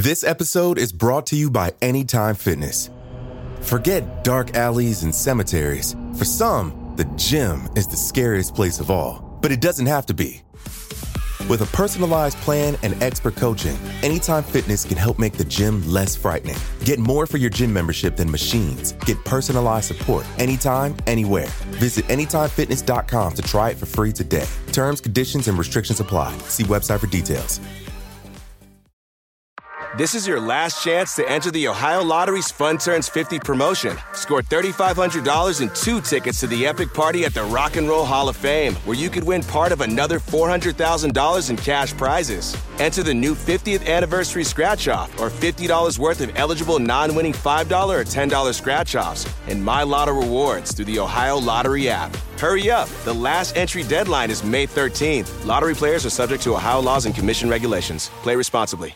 This episode is brought to you by Anytime Fitness. Forget dark alleys and cemeteries. For some, the gym is the scariest place of all, but it doesn't have to be. With a personalized plan and expert coaching, Anytime Fitness can help make the gym less frightening. Get more for your gym membership than machines. Get personalized support anytime, anywhere. Visit AnytimeFitness.com to try it for free today. Terms, conditions, and restrictions apply. See website for details. This is your last chance to enter the Ohio Lottery's Fun Turns 50 promotion. Score $3,500 and 2 tickets to the epic party at the Rock and Roll Hall of Fame, where you could win part of another $400,000 in cash prizes. Enter the new 50th anniversary scratch-off or $50 worth of eligible non-winning $5 or $10 scratch-offs and My Lotto rewards through the Ohio Lottery app. Hurry up. The last entry deadline is May 13th. Lottery players are subject to Ohio laws and commission regulations. Play responsibly.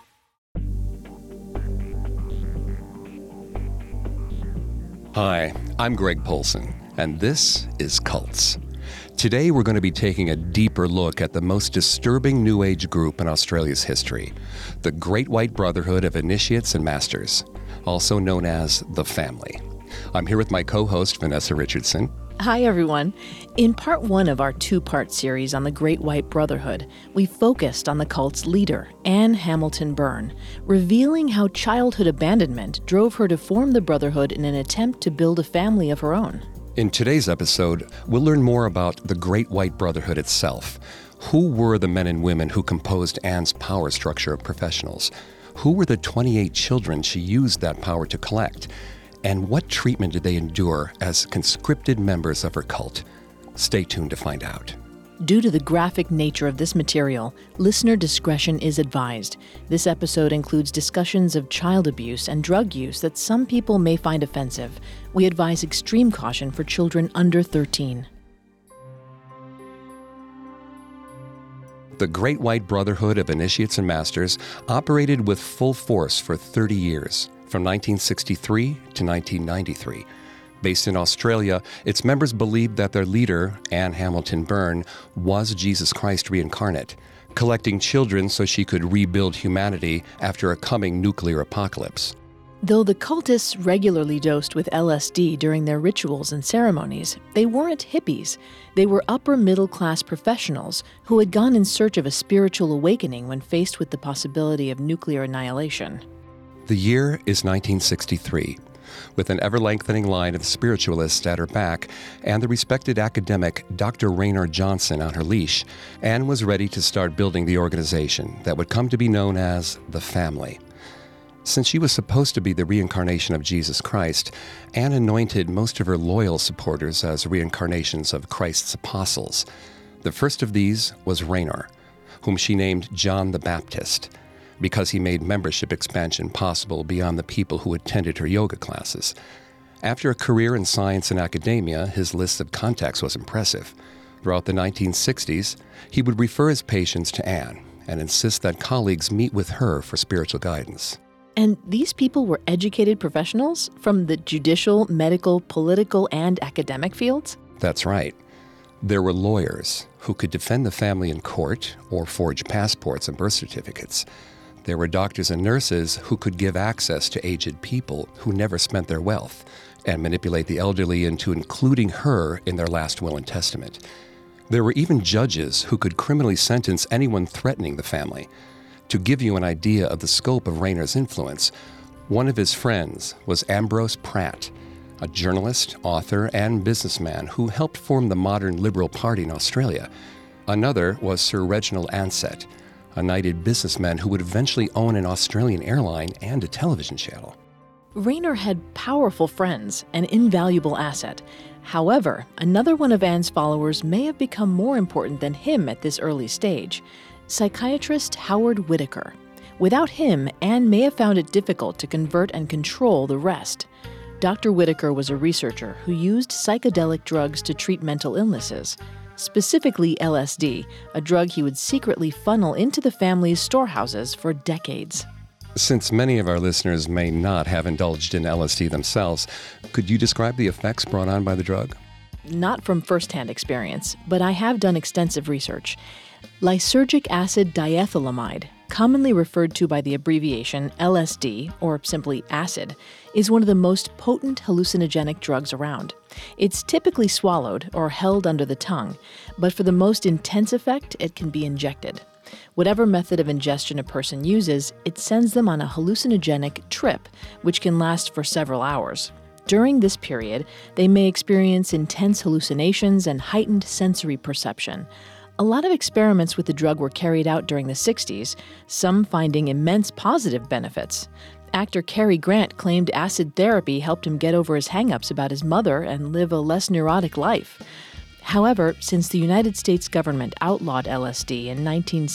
Hi, I'm Greg Polson, and this is Cults. Today we're going to be taking a deeper look at the most disturbing New Age group in Australia's history, the Great White Brotherhood of Initiates and Masters, also known as the Family. I'm here with my co-host, Vanessa Richardson. Hi, everyone. In part one of our two-part series on the Great White Brotherhood, we focused on the cult's leader, Anne Hamilton Byrne, revealing how childhood abandonment drove her to form the Brotherhood in an attempt to build a family of her own. In today's episode, we'll learn more about the Great White Brotherhood itself. Who were the men and women who composed Anne's power structure of professionals? Who were the 28 children she used that power to collect? And what treatment did they endure as conscripted members of her cult? Stay tuned to find out. Due to the graphic nature of this material, listener discretion is advised. This episode includes discussions of child abuse and drug use that some people may find offensive. We advise extreme caution for children under 13. The Great White Brotherhood of Initiates and Masters operated with full force for 30 years. From 1963 to 1993. Based in Australia, its members believed that their leader, Anne Hamilton Byrne, was Jesus Christ reincarnate, collecting children so she could rebuild humanity after a coming nuclear apocalypse. Though the cultists regularly dosed with LSD during their rituals and ceremonies, they weren't hippies. They were upper-middle-class professionals who had gone in search of a spiritual awakening when faced with the possibility of nuclear annihilation. The year is 1963. With an ever-lengthening line of spiritualists at her back and the respected academic Dr. Raynor Johnson on her leash, Anne was ready to start building the organization that would come to be known as the Family. Since she was supposed to be the reincarnation of Jesus Christ, Anne anointed most of her loyal supporters as reincarnations of Christ's apostles. The first of these was Raynor, whom she named John the Baptist, because he made membership expansion possible beyond the people who attended her yoga classes. After a career in science and academia, his list of contacts was impressive. Throughout the 1960s, he would refer his patients to Anne and insist that colleagues meet with her for spiritual guidance. And these people were educated professionals from the judicial, medical, political, and academic fields? That's right. There were lawyers who could defend the family in court or forge passports and birth certificates. There were doctors and nurses who could give access to aged people who never spent their wealth and manipulate the elderly into including her in their last will and testament. There were even judges who could criminally sentence anyone threatening the family. To give you an idea of the scope of Raynor's influence, one of his friends was Ambrose Pratt, a journalist, author, and businessman who helped form the modern Liberal Party in Australia. Another was Sir Reginald Ansett, a knighted businessman who would eventually own an Australian airline and a television channel. Raynor had powerful friends, an invaluable asset. However, another one of Anne's followers may have become more important than him at this early stage, psychiatrist Howard Whittaker. Without him, Anne may have found it difficult to convert and control the rest. Dr. Whittaker was a researcher who used psychedelic drugs to treat mental illnesses. Specifically LSD, a drug he would secretly funnel into the family's storehouses for decades. Since many of our listeners may not have indulged in LSD themselves, could you describe the effects brought on by the drug? Not from firsthand experience, but I have done extensive research. Lysergic acid diethylamide, commonly referred to by the abbreviation LSD, or simply acid, is one of the most potent hallucinogenic drugs around. It's typically swallowed or held under the tongue, but for the most intense effect, it can be injected. Whatever method of ingestion a person uses, it sends them on a hallucinogenic trip, which can last for several hours. During this period, they may experience intense hallucinations and heightened sensory perception. A lot of experiments with the drug were carried out during the 60s, some finding immense positive benefits. Actor Cary Grant claimed acid therapy helped him get over his hang-ups about his mother and live a less neurotic life. However, since the United States government outlawed LSD in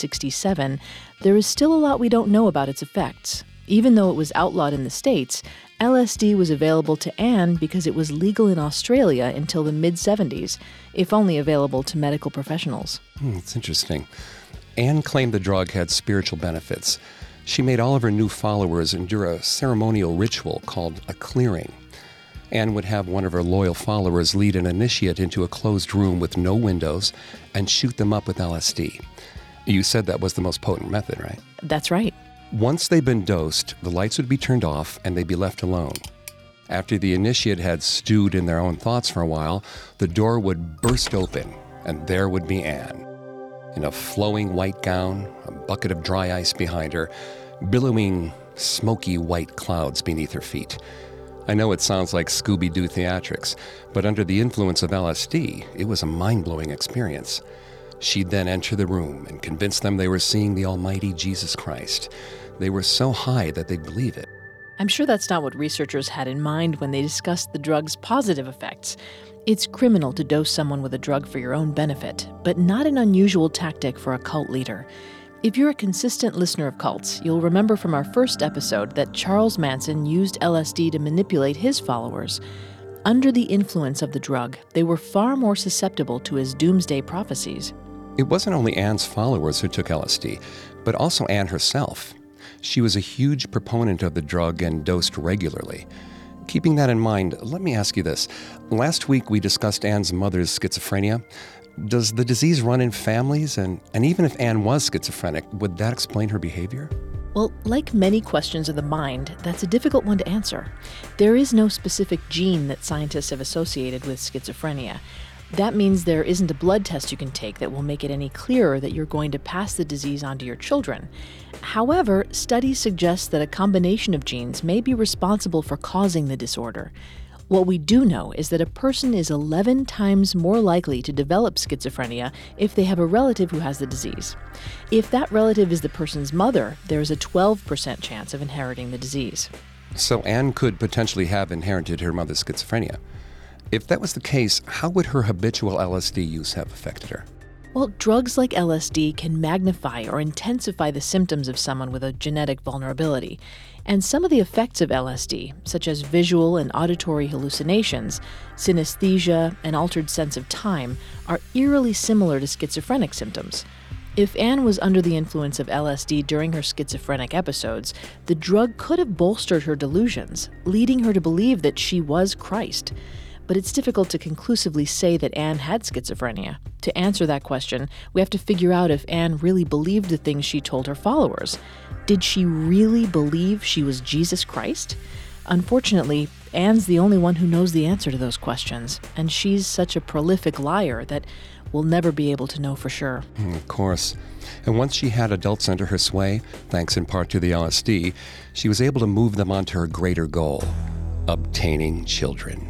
1967, there is still a lot we don't know about its effects. Even though it was outlawed in the States, LSD was available to Anne because it was legal in Australia until the mid-70s, if only available to medical professionals. It's interesting. Anne claimed the drug had spiritual benefits. She made all of her new followers endure a ceremonial ritual called a clearing. Anne would have one of her loyal followers lead an initiate into a closed room with no windows and shoot them up with LSD. You said that was the most potent method, right? That's right. Once they'd been dosed, the lights would be turned off and they'd be left alone. After the initiate had stewed in their own thoughts for a while, the door would burst open and there would be Anne. In a flowing white gown, a bucket of dry ice behind her, billowing smoky white clouds beneath her feet. I know it sounds like Scooby-Doo theatrics, but under the influence of LSD, it was a mind-blowing experience. She'd then enter the room and convince them they were seeing the almighty Jesus Christ. They were so high that they'd believe it. I'm sure that's not what researchers had in mind when they discussed the drug's positive effects. It's criminal to dose someone with a drug for your own benefit, but not an unusual tactic for a cult leader. If you're a consistent listener of cults, you'll remember from our first episode that Charles Manson used LSD to manipulate his followers. Under the influence of the drug, they were far more susceptible to his doomsday prophecies. It wasn't only Anne's followers who took LSD, but also Anne herself. She was a huge proponent of the drug and dosed regularly. Keeping that in mind, let me ask you this. Last week we discussed Anne's mother's schizophrenia. Does the disease run in families? And even if Anne was schizophrenic, would that explain her behavior? Well, like many questions of the mind, that's a difficult one to answer. There is no specific gene that scientists have associated with schizophrenia. That means there isn't a blood test you can take that will make it any clearer that you're going to pass the disease on to your children. However, studies suggest that a combination of genes may be responsible for causing the disorder. What we do know is that a person is 11 times more likely to develop schizophrenia if they have a relative who has the disease. If that relative is the person's mother, there is a 12% chance of inheriting the disease. So Anne could potentially have inherited her mother's schizophrenia. If that was the case, how would her habitual LSD use have affected her? Well, drugs like LSD can magnify or intensify the symptoms of someone with a genetic vulnerability. And some of the effects of LSD, such as visual and auditory hallucinations, synesthesia, and altered sense of time, are eerily similar to schizophrenic symptoms. If Anne was under the influence of LSD during her schizophrenic episodes, the drug could have bolstered her delusions, leading her to believe that she was Christ. But it's difficult to conclusively say that Anne had schizophrenia. To answer that question, we have to figure out if Anne really believed the things she told her followers. Did she really believe she was Jesus Christ? Unfortunately, Anne's the only one who knows the answer to those questions, and she's such a prolific liar that we'll never be able to know for sure. Of course. And once she had adults under her sway, thanks in part to the LSD, she was able to move them onto her greater goal, obtaining children.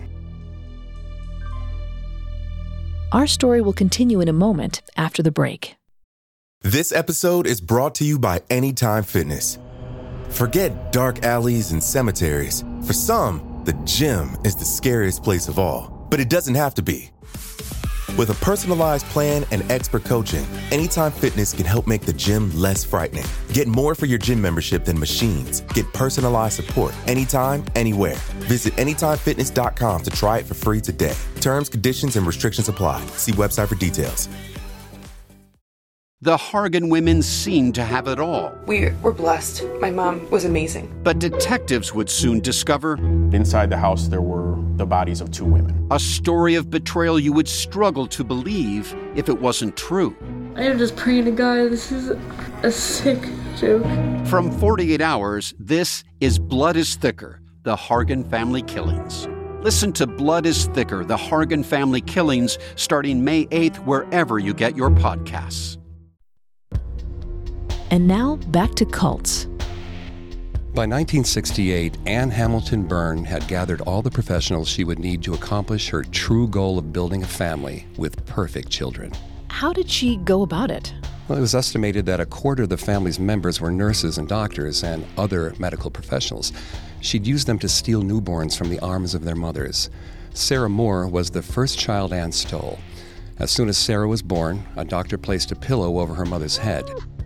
Our story will continue in a moment after the break. This episode is brought to you by Anytime Fitness. Forget dark alleys and cemeteries. For some, the gym is the scariest place of all. But it doesn't have to be. With a personalized plan and expert coaching, Anytime Fitness can help make the gym less frightening. Get more for your gym membership than machines. Get personalized support anytime, anywhere. Visit AnytimeFitness.com to try it for free today. Terms, conditions, and restrictions apply. See website for details. The Hargan women seemed to have it all. We were blessed. My mom was amazing. But detectives would soon discover inside the house there were the bodies of two women. A story of betrayal you would struggle to believe if it wasn't true. I am just praying to God, this is a sick joke. From 48 Hours, this is Blood is Thicker, the Hargan Family Killings. Listen to Blood is Thicker, the Hargan Family Killings, starting May 8th, wherever you get your podcasts. And now, back to cults. By 1968, Anne Hamilton Byrne had gathered all the professionals she would need to accomplish her true goal of building a family with perfect children. How did she go about it? Well, it was estimated that a quarter of the family's members were nurses and doctors and other medical professionals. She'd used them to steal newborns from the arms of their mothers. Sarah Moore was the first child Anne stole. As soon as Sarah was born, a doctor placed a pillow over her mother's head.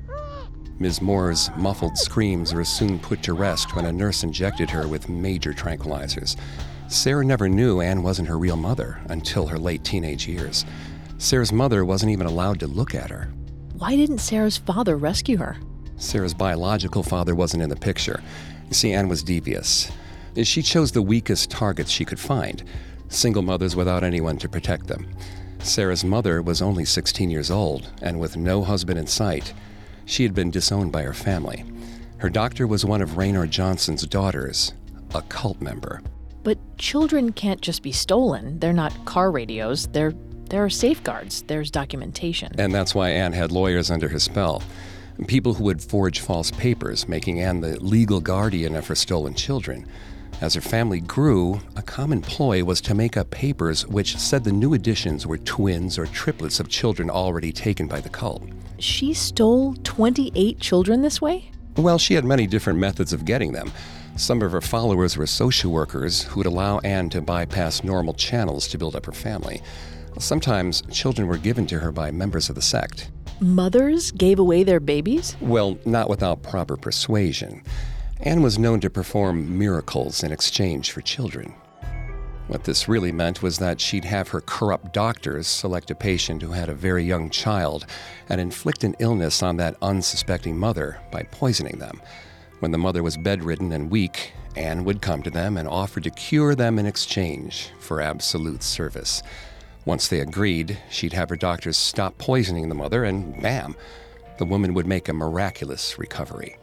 Ms. Moore's muffled screams were soon put to rest when a nurse injected her with major tranquilizers. Sarah never knew Anne wasn't her real mother until her late teenage years. Sarah's mother wasn't even allowed to look at her. Why didn't Sarah's father rescue her? Sarah's biological father wasn't in the picture. You see, Anne was devious. She chose the weakest targets she could find, single mothers without anyone to protect them. Sarah's mother was only 16 years old, and with no husband in sight, she had been disowned by her family. Her doctor was one of Raynor Johnson's daughters, a cult member. But children can't just be stolen. They're not car radios. There are safeguards. There's documentation. And that's why Anne had lawyers under her spell. People who would forge false papers, making Anne the legal guardian of her stolen children. As her family grew, a common ploy was to make up papers which said the new additions were twins or triplets of children already taken by the cult. She stole 28 children this way? Well, she had many different methods of getting them. Some of her followers were social workers who would allow Anne to bypass normal channels to build up her family. Sometimes children were given to her by members of the sect. Mothers gave away their babies? Well, not without proper persuasion. Anne was known to perform miracles in exchange for children. What this really meant was that she'd have her corrupt doctors select a patient who had a very young child and inflict an illness on that unsuspecting mother by poisoning them. When the mother was bedridden and weak, Anne would come to them and offer to cure them in exchange for absolute service. Once they agreed, she'd have her doctors stop poisoning the mother, and bam, the woman would make a miraculous recovery.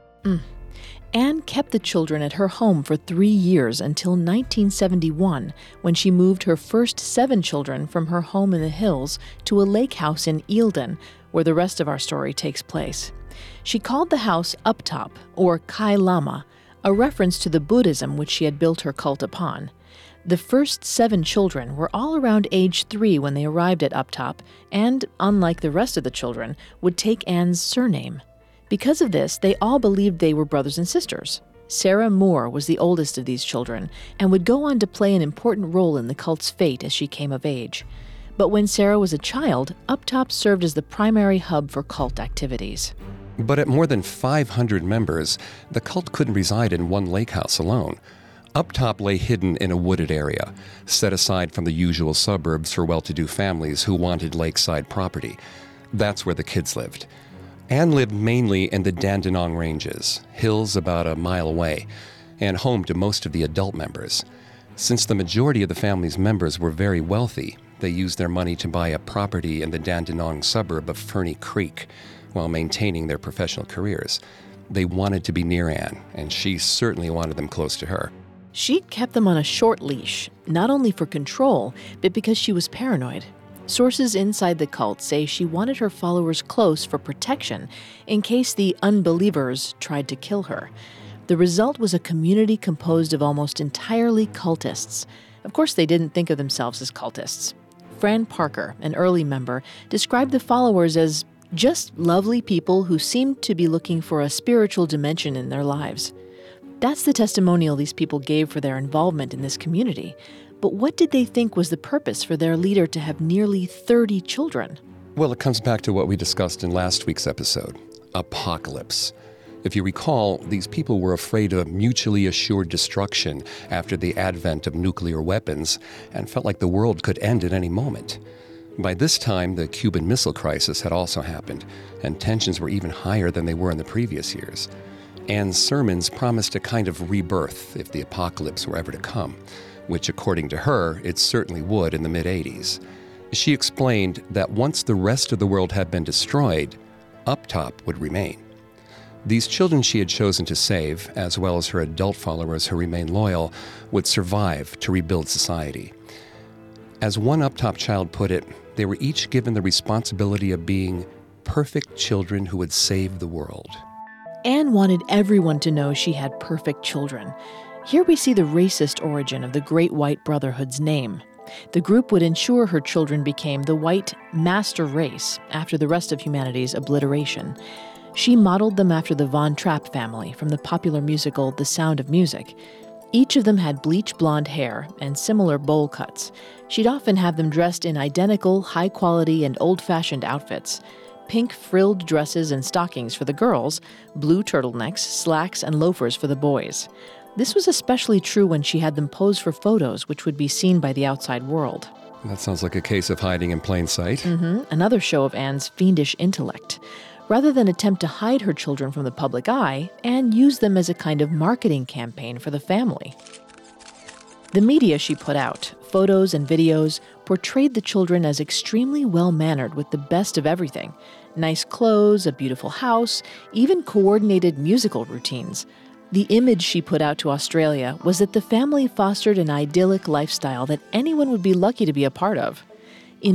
Anne kept the children at her home for 3 years until 1971, when she moved her first 7 children from her home in the hills to a lake house in Eildon, where the rest of our story takes place. She called the house Uptop, or Kai Lama, a reference to the Buddhism which she had built her cult upon. The first 7 children were all around age 3 when they arrived at Uptop, and, unlike the rest of the children, would take Anne's surname. Because of this, they all believed they were brothers and sisters. Sarah Moore was the oldest of these children, and would go on to play an important role in the cult's fate as she came of age. But when Sarah was a child, Uptop served as the primary hub for cult activities. But at more than 500 members, the cult couldn't reside in one lake house alone. Uptop lay hidden in a wooded area, set aside from the usual suburbs for well-to-do families who wanted lakeside property. That's where the kids lived. Anne lived mainly in the Dandenong Ranges, hills about a mile away, and home to most of the adult members. Since the majority of the family's members were very wealthy, they used their money to buy a property in the Dandenong suburb of Ferny Creek while maintaining their professional careers. They wanted to be near Anne, and she certainly wanted them close to her. She'd kept them on a short leash, not only for control, but because she was paranoid. Sources inside the cult say she wanted her followers close for protection in case the unbelievers tried to kill her. The result was a community composed of almost entirely cultists. Of course, they didn't think of themselves as cultists. Fran Parker, an early member, described the followers as just lovely people who seemed to be looking for a spiritual dimension in their lives. That's the testimonial these people gave for their involvement in this community. But what did they think was the purpose for their leader to have nearly 30 children? Well, it comes back to what we discussed in last week's episode, apocalypse. If you recall, these people were afraid of mutually assured destruction after the advent of nuclear weapons and felt like the world could end at any moment. By this time, the Cuban Missile Crisis had also happened, and tensions were even higher than they were in the previous years. Anne's sermons promised a kind of rebirth if the apocalypse were ever to come, which, according to her, it certainly would in the mid-'80s. She explained that once the rest of the world had been destroyed, Uptop would remain. These children she had chosen to save, as well as her adult followers who remained loyal, would survive to rebuild society. As one Uptop child put it, they were each given the responsibility of being perfect children who would save the world. Anne wanted everyone to know she had perfect children. Here we see the racist origin of the Great White Brotherhood's name. The group would ensure her children became the white master race after the rest of humanity's obliteration. She modeled them after the Von Trapp family from the popular musical The Sound of Music. Each of them had bleach blonde hair and similar bowl cuts. She'd often have them dressed in identical, high-quality and old-fashioned outfits. Pink frilled dresses and stockings for the girls, blue turtlenecks, slacks, and loafers for the boys. This was especially true when she had them pose for photos which would be seen by the outside world. That sounds like a case of hiding in plain sight. Another show of Anne's fiendish intellect. Rather than attempt to hide her children from the public eye, Anne used them as a kind of marketing campaign for the family. The media she put out, photos and videos, portrayed the children as extremely well-mannered with the best of everything. Nice clothes, a beautiful house, even coordinated musical routines. The image she put out to Australia was that the family fostered an idyllic lifestyle that anyone would be lucky to be a part of. In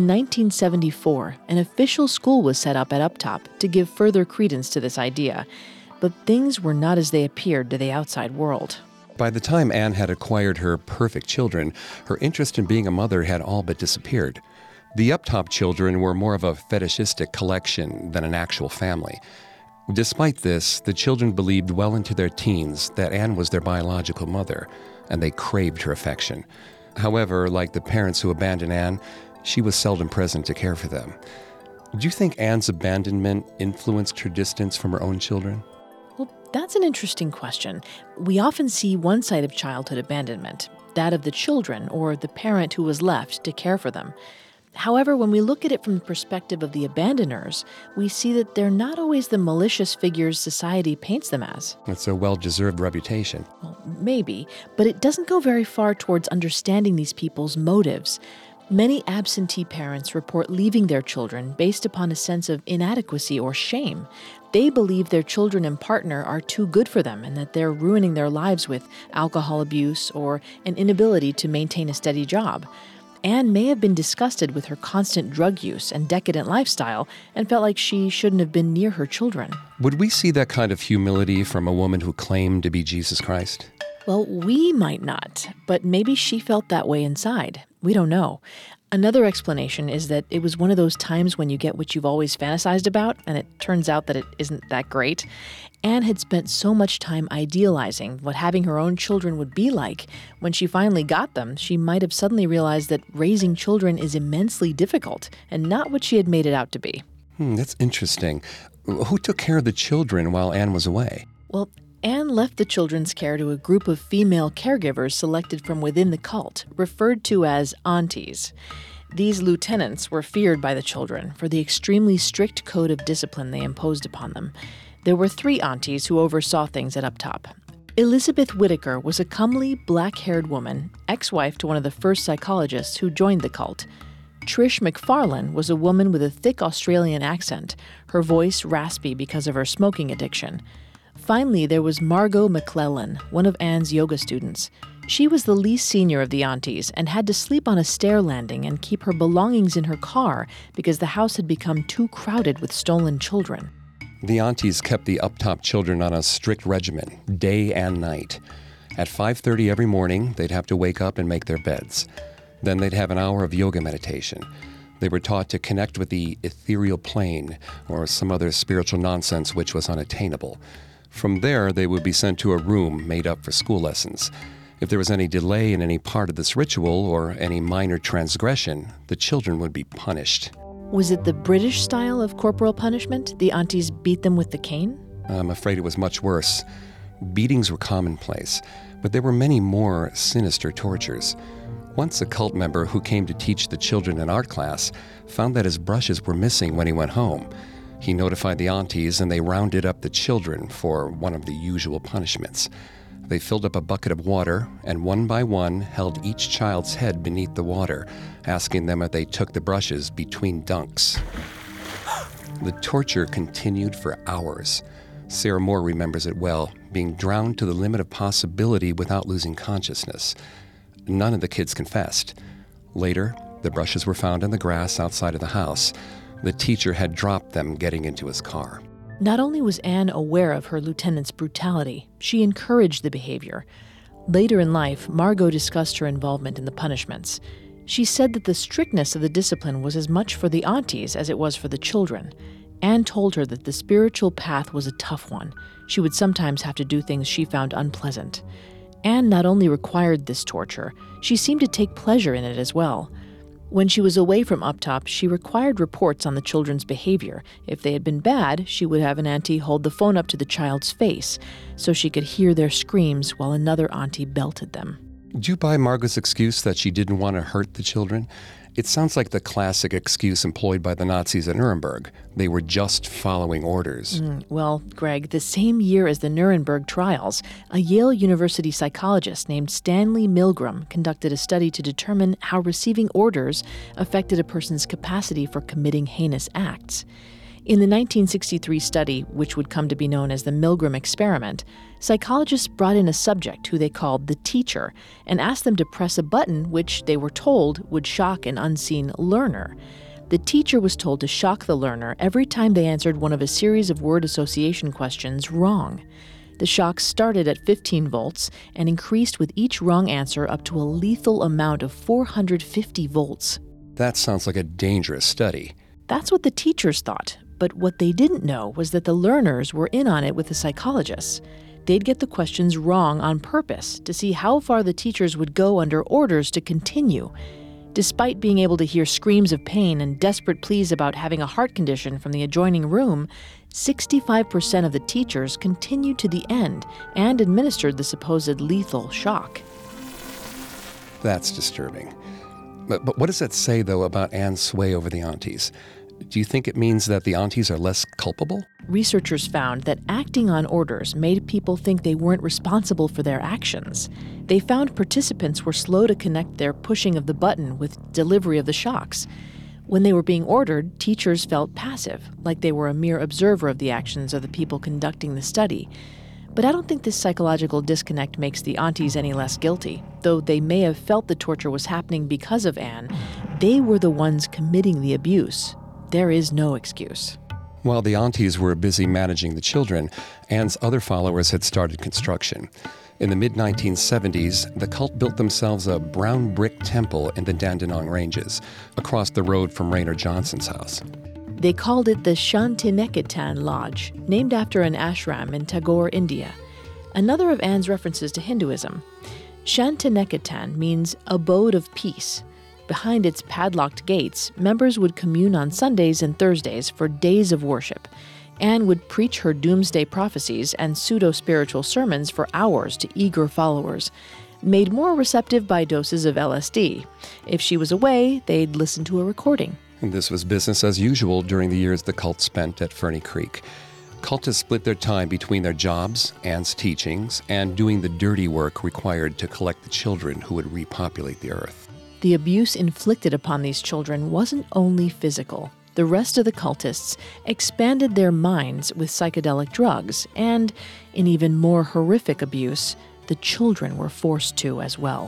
1974, an official school was set up at Uptop to give further credence to this idea, but things were not as they appeared to the outside world. By the time Anne had acquired her perfect children, her interest in being a mother had all but disappeared. The Uptop children were more of a fetishistic collection than an actual family. Despite this, the children believed well into their teens that Anne was their biological mother, and they craved her affection. However, like the parents who abandoned Anne, she was seldom present to care for them. Do you think Anne's abandonment influenced her distance from her own children? Well, that's an interesting question. We often see one side of childhood abandonment, that of the children or the parent who was left to care for them. However, when we look at it from the perspective of the abandoners, we see that they're not always the malicious figures society paints them as. It's a well-deserved reputation. Well, maybe, but it doesn't go very far towards understanding these people's motives. Many absentee parents report leaving their children based upon a sense of inadequacy or shame. They believe their children and partner are too good for them and that they're ruining their lives with alcohol abuse or an inability to maintain a steady job. Anne may have been disgusted with her constant drug use and decadent lifestyle and felt like she shouldn't have been near her children. Would we see that kind of humility from a woman who claimed to be Jesus Christ? Well, we might not, but maybe she felt that way inside. We don't know. Another explanation is that it was one of those times when you get what you've always fantasized about, and it turns out that it isn't that great. Anne had spent so much time idealizing what having her own children would be like. When she finally got them, she might have suddenly realized that raising children is immensely difficult and not what she had made it out to be. That's interesting. Who took care of the children while Anne was away? Well, Anne left the children's care to a group of female caregivers selected from within the cult, referred to as aunties. These lieutenants were feared by the children for the extremely strict code of discipline they imposed upon them. There were 3 aunties who oversaw things at Uptop. Elizabeth Whitaker was a comely, black-haired woman, ex-wife to one of the first psychologists who joined the cult. Trish McFarlane was a woman with a thick Australian accent, her voice raspy because of her smoking addiction. Finally, there was Margot McClellan, one of Anne's yoga students. She was the least senior of the aunties and had to sleep on a stair landing and keep her belongings in her car because the house had become too crowded with stolen children. The aunties kept the Uptop children on a strict regimen, day and night. At 5:30 every morning, they'd have to wake up and make their beds. Then they'd have an hour of yoga meditation. They were taught to connect with the ethereal plane or some other spiritual nonsense which was unattainable. From there, they would be sent to a room made up for school lessons. If there was any delay in any part of this ritual or any minor transgression, the children would be punished. Was it the British style of corporal punishment? The aunties beat them with the cane? I'm afraid it was much worse. Beatings were commonplace, but there were many more sinister tortures. Once a cult member who came to teach the children an art class found that his brushes were missing when he went home. He notified the aunties and they rounded up the children for one of the usual punishments. They filled up a bucket of water and one by one held each child's head beneath the water, asking them if they took the brushes between dunks. The torture continued for hours. Sarah Moore remembers it well, being drowned to the limit of possibility without losing consciousness. None of the kids confessed. Later, the brushes were found in the grass outside of the house. The teacher had dropped them getting into his car. Not only was Anne aware of her lieutenant's brutality, she encouraged the behavior. Later in life, Margot discussed her involvement in the punishments. She said that the strictness of the discipline was as much for the aunties as it was for the children. Anne told her that the spiritual path was a tough one. She would sometimes have to do things she found unpleasant. Anne not only required this torture, she seemed to take pleasure in it as well. When she was away from Uptop, she required reports on the children's behavior. If they had been bad, she would have an auntie hold the phone up to the child's face so she could hear their screams while another auntie belted them. Do you buy Margot's excuse that she didn't want to hurt the children? It sounds like the classic excuse employed by the Nazis at Nuremberg. They were just following orders. Well, Greg, the same year as the Nuremberg trials, a Yale University psychologist named Stanley Milgram conducted a study to determine how receiving orders affected a person's capacity for committing heinous acts. In the 1963 study, which would come to be known as the Milgram experiment, psychologists brought in a subject who they called the teacher and asked them to press a button which they were told would shock an unseen learner. The teacher was told to shock the learner every time they answered one of a series of word association questions wrong. The shock started at 15 volts and increased with each wrong answer up to a lethal amount of 450 volts. That sounds like a dangerous study. That's what the teachers thought. But what they didn't know was that the learners were in on it with the psychologists. They'd get the questions wrong on purpose to see how far the teachers would go under orders to continue. Despite being able to hear screams of pain and desperate pleas about having a heart condition from the adjoining room, 65% of the teachers continued to the end and administered the supposed lethal shock. That's disturbing. But what does that say, though, about Anne's sway over the aunties? Do you think it means that the aunties are less culpable? Researchers found that acting on orders made people think they weren't responsible for their actions. They found participants were slow to connect their pushing of the button with delivery of the shocks. When they were being ordered, teachers felt passive, like they were a mere observer of the actions of the people conducting the study. But I don't think this psychological disconnect makes the aunties any less guilty. Though they may have felt the torture was happening because of Anne, they were the ones committing the abuse. There is no excuse. While the aunties were busy managing the children, Anne's other followers had started construction. In the mid-1970s, the cult built themselves a brown brick temple in the Dandenong Ranges, across the road from Raynor Johnson's house. They called it the Shantiniketan Lodge, named after an ashram in Tagore, India. Another of Anne's references to Hinduism. Shantiniketan means abode of peace. Behind its padlocked gates, members would commune on Sundays and Thursdays for days of worship. Anne would preach her doomsday prophecies and pseudo-spiritual sermons for hours to eager followers, made more receptive by doses of LSD. If she was away, they'd listen to a recording. And this was business as usual during the years the cult spent at Ferny Creek. Cultists split their time between their jobs, Anne's teachings, and doing the dirty work required to collect the children who would repopulate the earth. The abuse inflicted upon these children wasn't only physical. The rest of the cultists expanded their minds with psychedelic drugs, and, in even more horrific abuse, the children were forced to as well.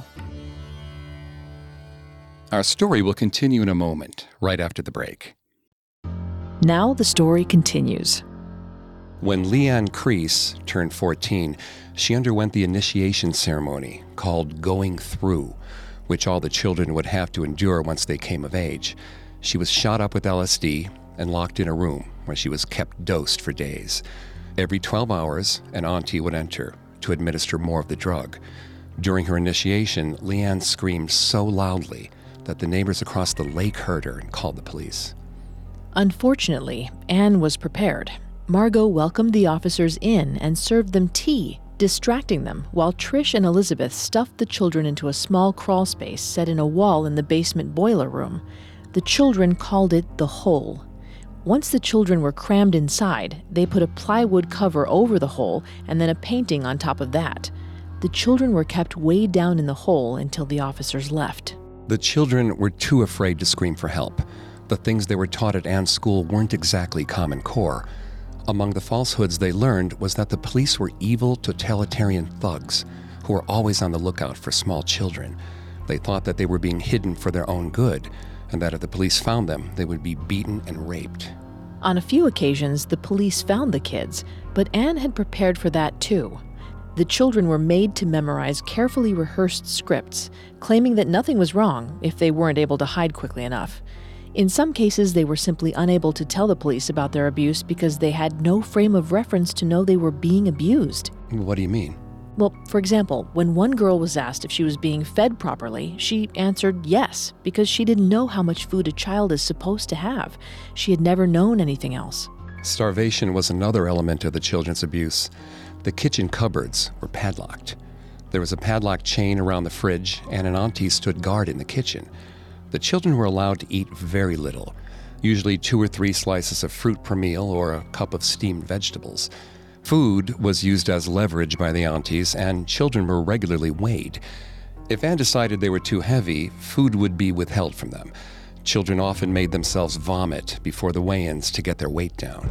Our story will continue in a moment, right after the break. Now the story continues. When Leanne Crease turned 14, she underwent the initiation ceremony called Going Through, which all the children would have to endure once they came of age. She was shot up with LSD and locked in a room where she was kept dosed for days. Every 12 hours, an auntie would enter to administer more of the drug. During her initiation, Leanne screamed so loudly that the neighbors across the lake heard her and called the police. Unfortunately, Anne was prepared. Margot welcomed the officers in and served them tea, distracting them while Trish and Elizabeth stuffed the children into a small crawl space set in a wall in the basement boiler room. The children called it the hole. Once the children were crammed inside, they put a plywood cover over the hole and then a painting on top of that. The children were kept way down in the hole until the officers left. The children were too afraid to scream for help. The things they were taught at Ann's school weren't exactly Common Core. Among the falsehoods they learned was that the police were evil, totalitarian thugs who were always on the lookout for small children. They thought that they were being hidden for their own good, and that if the police found them, they would be beaten and raped. On a few occasions, the police found the kids, but Ann had prepared for that too. The children were made to memorize carefully rehearsed scripts, claiming that nothing was wrong if they weren't able to hide quickly enough. In some cases, they were simply unable to tell the police about their abuse because they had no frame of reference to know they were being abused. What do you mean? Well, for example, when one girl was asked if she was being fed properly, she answered yes, because she didn't know how much food a child is supposed to have. She had never known anything else. Starvation was another element of the children's abuse. The kitchen cupboards were padlocked. There was a padlock chain around the fridge, and an auntie stood guard in the kitchen. The children were allowed to eat very little, usually 2 or 3 slices of fruit per meal or a cup of steamed vegetables. Food was used as leverage by the aunties, and children were regularly weighed. If Ann decided they were too heavy, food would be withheld from them. Children often made themselves vomit before the weigh-ins to get their weight down.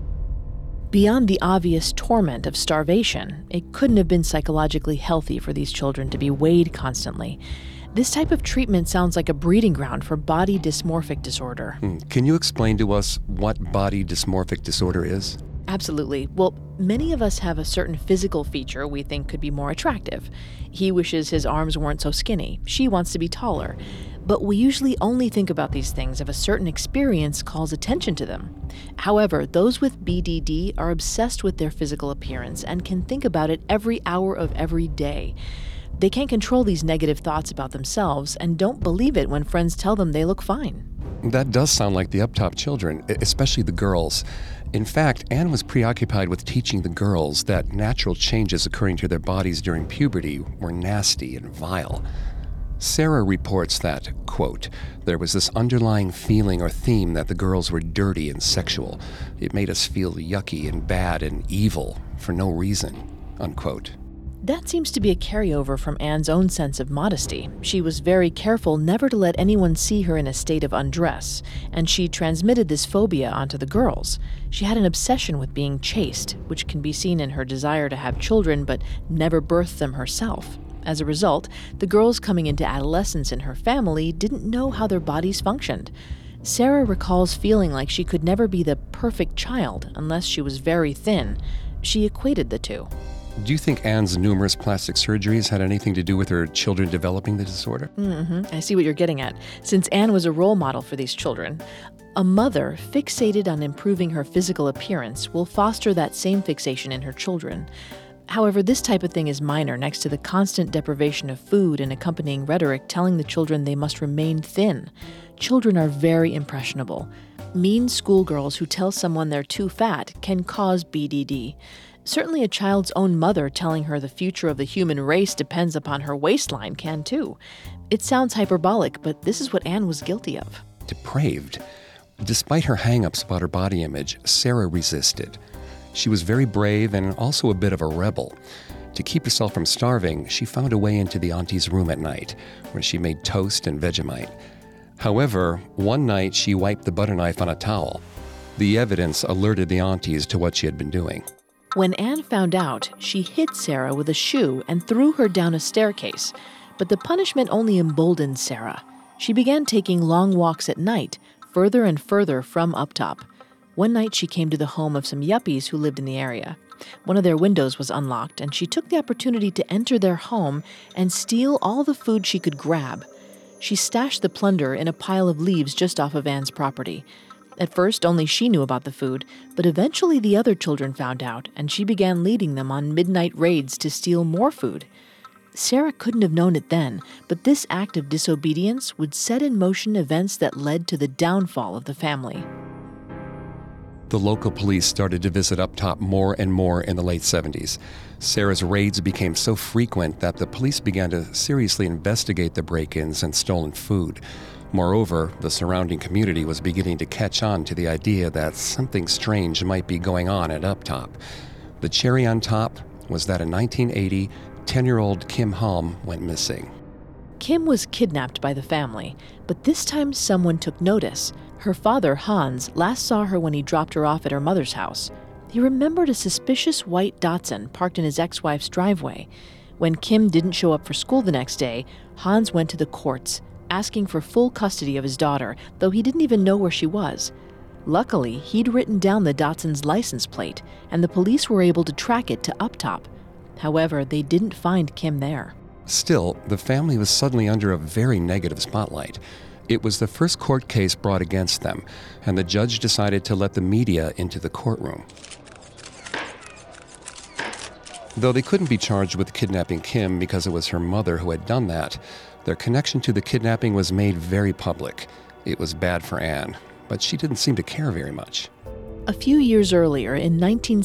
Beyond the obvious torment of starvation, it couldn't have been psychologically healthy for these children to be weighed constantly. This type of treatment sounds like a breeding ground for body dysmorphic disorder. Can you explain to us what body dysmorphic disorder is? Absolutely. Well, many of us have a certain physical feature we think could be more attractive. He wishes his arms weren't so skinny. She wants to be taller. But we usually only think about these things if a certain experience calls attention to them. However, those with BDD are obsessed with their physical appearance and can think about it every hour of every day. They can't control these negative thoughts about themselves and don't believe it when friends tell them they look fine. That does sound like the up-top children, especially the girls. In fact, Ann was preoccupied with teaching the girls that natural changes occurring to their bodies during puberty were nasty and vile. Sarah reports that, quote, there was this underlying feeling or theme that the girls were dirty and sexual. It made us feel yucky and bad and evil for no reason, unquote. That seems to be a carryover from Ann's own sense of modesty. She was very careful never to let anyone see her in a state of undress, and she transmitted this phobia onto the girls. She had an obsession with being chaste, which can be seen in her desire to have children but never birth them herself. As a result, the girls coming into adolescence in her family didn't know how their bodies functioned. Sarah recalls feeling like she could never be the perfect child unless she was very thin. She equated the two. Do you think Ann's numerous plastic surgeries had anything to do with her children developing the disorder? I see what you're getting at. Since Ann was a role model for these children, a mother fixated on improving her physical appearance will foster that same fixation in her children. However, this type of thing is minor next to the constant deprivation of food and accompanying rhetoric telling the children they must remain thin. Children are very impressionable. Mean schoolgirls who tell someone they're too fat can cause BDD. Certainly a child's own mother telling her the future of the human race depends upon her waistline can too. It sounds hyperbolic, but this is what Ann was guilty of. Depraved. Despite her hang-ups about her body image, Sarah resisted. She was very brave and also a bit of a rebel. To keep herself from starving, she found a way into the auntie's room at night, where she made toast and Vegemite. However, one night she wiped the butter knife on a towel. The evidence alerted the aunties to what she had been doing. When Ann found out, she hit Sarah with a shoe and threw her down a staircase. But the punishment only emboldened Sarah. She began taking long walks at night, further and further from up top. One night she came to the home of some yuppies who lived in the area. One of their windows was unlocked, and she took the opportunity to enter their home and steal all the food she could grab. She stashed the plunder in a pile of leaves just off of Ann's property. At first, only she knew about the food, but eventually the other children found out, and she began leading them on midnight raids to steal more food. Sarah couldn't have known it then, but this act of disobedience would set in motion events that led to the downfall of the family. The local police started to visit up top more and more in the late 70s. Sarah's raids became so frequent that the police began to seriously investigate the break-ins and stolen food. Moreover, the surrounding community was beginning to catch on to the idea that something strange might be going on at Up Top. The cherry on top was that in 1980, 10-year-old Kim Halm went missing. Kim was kidnapped by the family, but this time someone took notice. Her father, Hans, last saw her when he dropped her off at her mother's house. He remembered a suspicious white Datsun parked in his ex-wife's driveway. When Kim didn't show up for school the next day, Hans went to the courts, asking for full custody of his daughter, though he didn't even know where she was. Luckily, he'd written down the Datsun's license plate, and the police were able to track it to Uptop. However, they didn't find Kim there. Still, the family was suddenly under a very negative spotlight. It was the first court case brought against them, and the judge decided to let the media into the courtroom. Though they couldn't be charged with kidnapping Kim because it was her mother who had done that, their connection to the kidnapping was made very public. It was bad for Anne, but she didn't seem to care very much. A few years earlier, in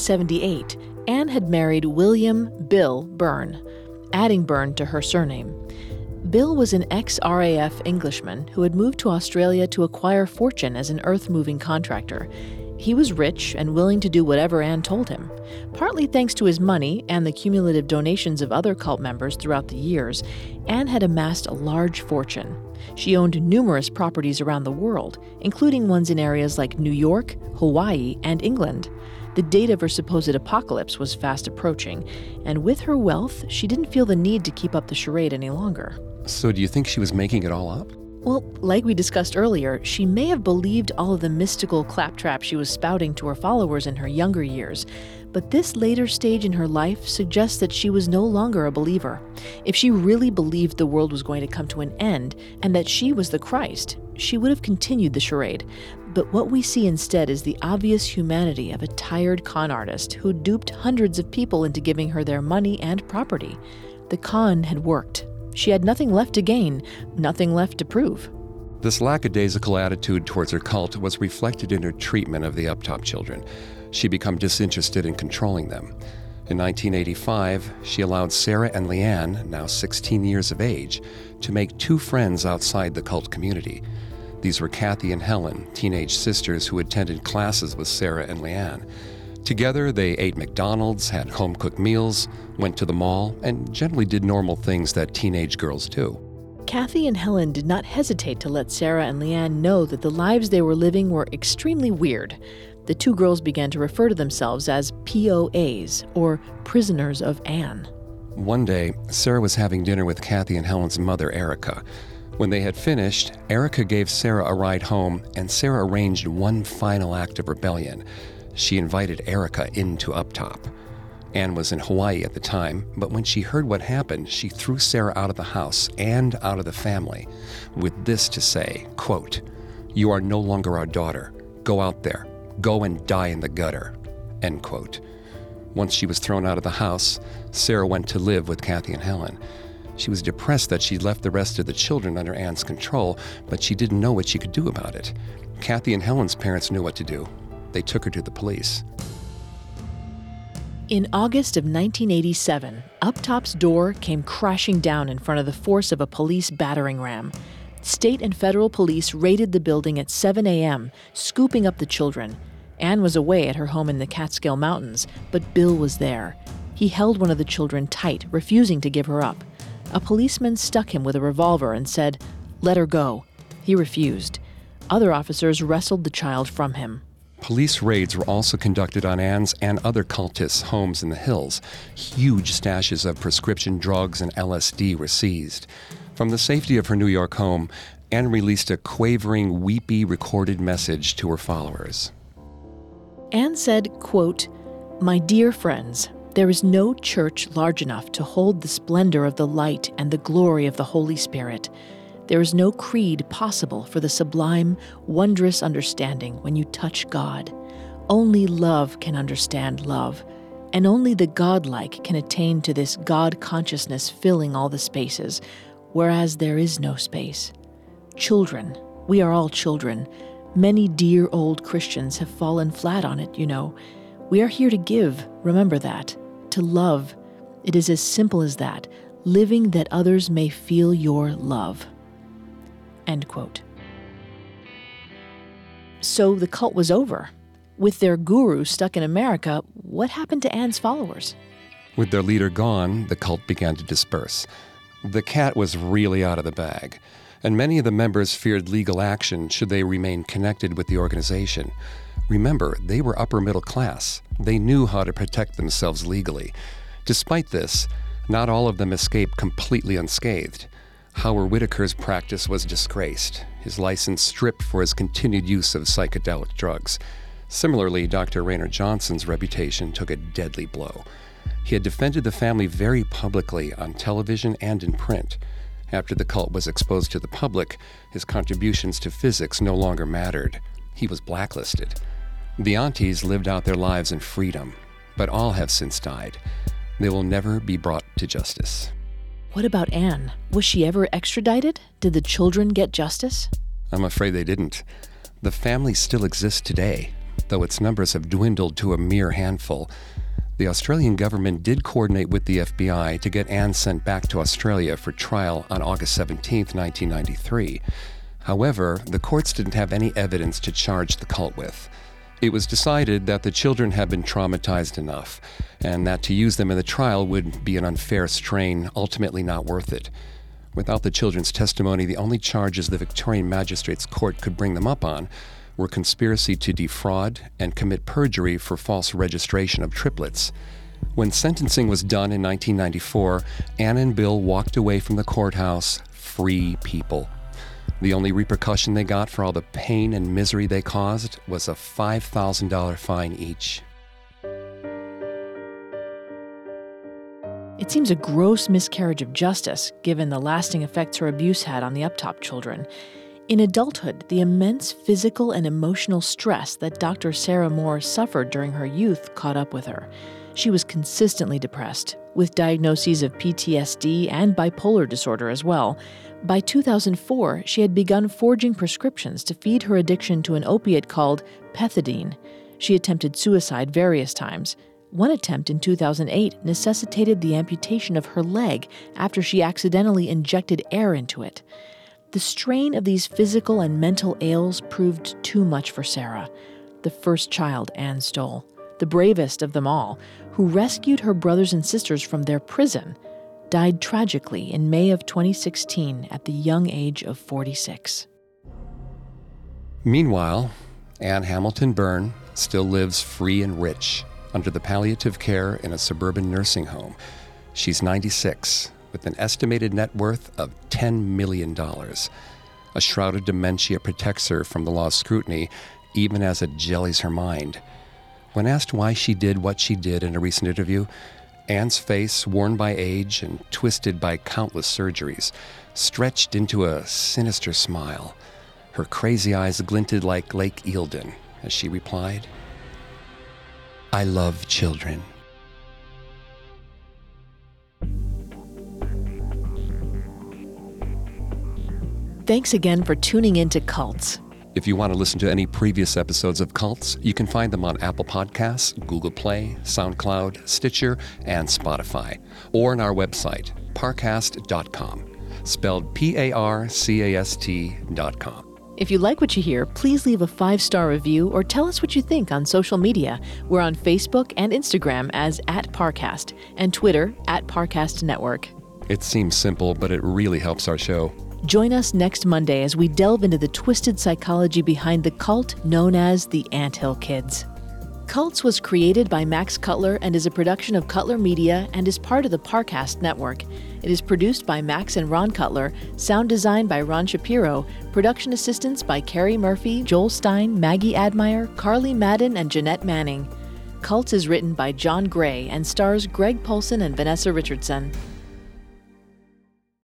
1978, Anne had married William Bill Byrne, adding Byrne to her surname. Bill was an ex-RAF Englishman who had moved to Australia to acquire fortune as an earth-moving contractor. He was rich and willing to do whatever Anne told him. Partly thanks to his money and the cumulative donations of other cult members throughout the years, Anne had amassed a large fortune. She owned numerous properties around the world, including ones in areas like New York, Hawaii, and England. The date of her supposed apocalypse was fast approaching, and with her wealth, she didn't feel the need to keep up the charade any longer. So do you think she was making it all up? Well, like we discussed earlier, she may have believed all of the mystical claptrap she was spouting to her followers in her younger years, but this later stage in her life suggests that she was no longer a believer. If she really believed the world was going to come to an end and that she was the Christ, she would have continued the charade. But what we see instead is the obvious humanity of a tired con artist who duped hundreds of people into giving her their money and property. The con had worked. She had nothing left to gain, nothing left to prove. This lackadaisical attitude towards her cult was reflected in her treatment of the Uptop children. She became disinterested in controlling them. In 1985, she allowed Sarah and Leanne, now 16 years of age, to make 2 friends outside the cult community. These were Kathy and Helen, teenage sisters who attended classes with Sarah and Leanne. Together, they ate McDonald's, had home-cooked meals, went to the mall, and generally did normal things that teenage girls do. Kathy and Helen did not hesitate to let Sarah and Leanne know that the lives they were living were extremely weird. The 2 girls began to refer to themselves as POAs, or prisoners of Anne. One day, Sarah was having dinner with Kathy and Helen's mother, Erica. When they had finished, Erica gave Sarah a ride home, and Sarah arranged one final act of rebellion. She invited Erica into Uptop. Anne was in Hawaii at the time, but when she heard what happened, she threw Sarah out of the house and out of the family, with this to say, quote, "You are no longer our daughter. Go out there. Go and die in the gutter," end quote. Once she was thrown out of the house, Sarah went to live with Kathy and Helen. She was depressed that she'd left the rest of the children under Anne's control, but she didn't know what she could do about it. Kathy and Helen's parents knew what to do. They took her to the police. In August of 1987, Uptop's door came crashing down in front of the force of a police battering ram. State and federal police raided the building at 7 a.m., scooping up the children. Anne was away at her home in the Catskill Mountains, but Bill was there. He held one of the children tight, refusing to give her up. A policeman stuck him with a revolver and said, "Let her go." He refused. Other officers wrestled the child from him. Police raids were also conducted on Anne's and other cultists' homes in the hills. Huge stashes of prescription drugs and LSD were seized. From the safety of her New York home, Anne released a quavering, weepy recorded message to her followers. Anne said, quote, "My dear friends, there is no church large enough to hold the splendor of the light and the glory of the Holy Spirit. There is no creed possible for the sublime, wondrous understanding when you touch God. Only love can understand love, and only the godlike can attain to this God consciousness filling all the spaces, whereas there is no space. Children, we are all children. Many dear old Christians have fallen flat on it, you know. We are here to give, remember that, to love. It is as simple as that, living that others may feel your love." End quote. So the cult was over. With their guru stuck in America, what happened to Anne's followers? With their leader gone, the cult began to disperse. The cat was really out of the bag, and many of the members feared legal action should they remain connected with the organization. Remember, they were upper middle class. They knew how to protect themselves legally. Despite this, not all of them escaped completely unscathed. Howard Whitaker's practice was disgraced, his license stripped for his continued use of psychedelic drugs. Similarly, Dr. Raynor Johnson's reputation took a deadly blow. He had defended the family very publicly on television and in print. After the cult was exposed to the public, his contributions to physics no longer mattered. He was blacklisted. The aunties lived out their lives in freedom, but all have since died. They will never be brought to justice. What about Anne? Was she ever extradited? Did the children get justice? I'm afraid they didn't. The family still exists today, though its numbers have dwindled to a mere handful. The Australian government did coordinate with the FBI to get Anne sent back to Australia for trial on August 17, 1993. However, the courts didn't have any evidence to charge the cult with. It was decided that the children had been traumatized enough, and that to use them in the trial would be an unfair strain, ultimately not worth it. Without the children's testimony, the only charges the Victorian Magistrates Court could bring them up on were conspiracy to defraud and commit perjury for false registration of triplets. When sentencing was done in 1994, Anne and Bill walked away from the courthouse free people. The only repercussion they got for all the pain and misery they caused was a $5,000 fine each. It seems a gross miscarriage of justice, given the lasting effects her abuse had on the Uptop children. In adulthood, the immense physical and emotional stress that Dr. Sarah Moore suffered during her youth caught up with her. She was consistently depressed, with diagnoses of PTSD and bipolar disorder as well. By 2004, she had begun forging prescriptions to feed her addiction to an opiate called pethidine. She attempted suicide various times. One attempt in 2008 necessitated the amputation of her leg after she accidentally injected air into it. The strain of these physical and mental ails proved too much for Sarah, the first child Anne stole, the bravest of them all, who rescued her brothers and sisters from their prison, died tragically in May of 2016 at the young age of 46. Meanwhile, Anne Hamilton Byrne still lives free and rich under the palliative care in a suburban nursing home. She's 96, with an estimated net worth of $10 million. A shroud of dementia protects her from the law's scrutiny, even as it jellies her mind. When asked why she did what she did in a recent interview, Anne's face, worn by age and twisted by countless surgeries, stretched into a sinister smile. Her crazy eyes glinted like Lake Eildon as she replied, "I love children." Thanks again for tuning in to Cults. If you want to listen to any previous episodes of Cults, you can find them on Apple Podcasts, Google Play, SoundCloud, Stitcher, and Spotify, or on our website, parcast.com, spelled Parcast.com. If you like what you hear, please leave a 5-star review or tell us what you think on social media. We're on Facebook and Instagram as @Parcast and Twitter @Parcast Network. It seems simple, but it really helps our show. Join us next Monday as we delve into the twisted psychology behind the cult known as the Anthill Kids. Cults was created by Max Cutler and is a production of Cutler Media and is part of the Parcast Network. It is produced by Max and Ron Cutler, sound design by Ron Shapiro, production assistance by Carrie Murphy, Joel Stein, Maggie Admire, Carly Madden, and Jeanette Manning. Cults is written by John Gray and stars Greg Polson and Vanessa Richardson.